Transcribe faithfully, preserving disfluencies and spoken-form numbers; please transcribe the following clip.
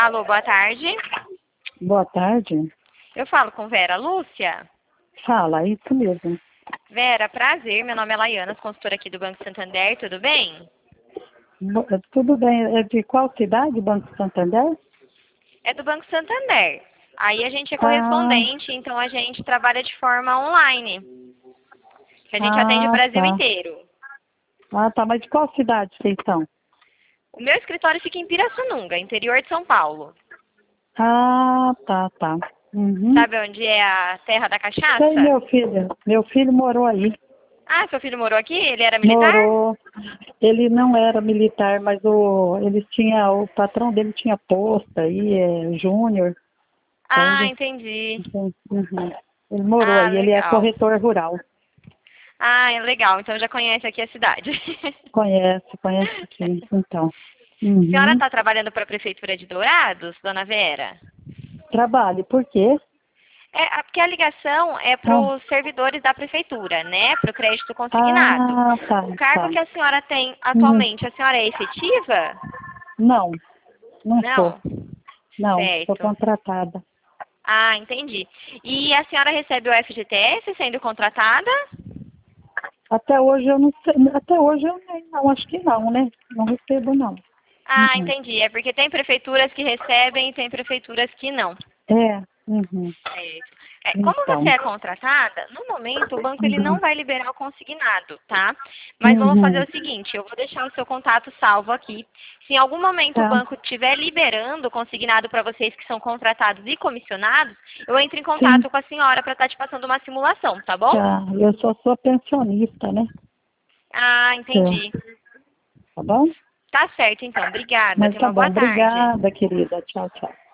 Alô, boa tarde. Boa tarde. Eu falo com Vera Lúcia. Fala, isso mesmo. Vera, prazer. Meu nome é Laiana, consultora aqui do Banco Santander. Tudo bem? Bo- Tudo bem. É de qual cidade, Banco Santander? É do Banco Santander. Aí a gente é Ah, correspondente, então a gente trabalha de forma online. Que a gente atende o ah, Brasil tá. inteiro. Ah, tá. Mas de qual cidade vocês estão? O meu escritório fica em Pirassununga, interior de São Paulo. Ah, tá, tá. Uhum. Sabe onde é a terra da Sei, cachaça? meu filho. Meu filho morou aí. Ah, seu filho morou aqui? Ele era militar? Morou. Ele não era militar, mas o, ele tinha, o patrão dele tinha posto aí, é júnior. Então Ah, ele, entendi. então, uhum. Ele morou Ah, aí. Ele é legal. corretor rural. Ah, é legal. Então já conhece aqui a cidade. Conhece, conhece sim. Então. A senhora Uhum. está trabalhando para a Prefeitura de Dourados, dona Vera? Trabalho, por quê? É, a- porque a ligação é para Ah, os servidores da Prefeitura, né? Para o crédito consignado. ah, tá, O cargo tá. que a senhora tem Hum, atualmente, a senhora é efetiva? Não, não sou. Não? Não, sou Certo. contratada. Ah, entendi. E a senhora recebe o F G T S sendo contratada? Até hoje eu não sei, até hoje eu nem- não, acho que não, né? Não recebo não. Ah, Uhum. entendi. É porque tem prefeituras que recebem e tem prefeituras que não. É, uhum. Certo. É, como você Então. é contratada, no momento o banco ele não Uhum. vai liberar o consignado, tá? Mas vamos fazer Uhum. o seguinte, eu vou deixar o seu contato salvo aqui. Se em algum momento o Tá, banco estiver liberando o consignado para vocês que são contratados e comissionados, eu entro em sim, contato com a senhora para estar te passando uma simulação, tá bom? tá. Eu só sou pensionista, né? Ah, entendi. É, tá bom? Tá certo então. Obrigada. Mas Tenha tá uma bom. boa tarde. Obrigada, querida. Tchau, tchau.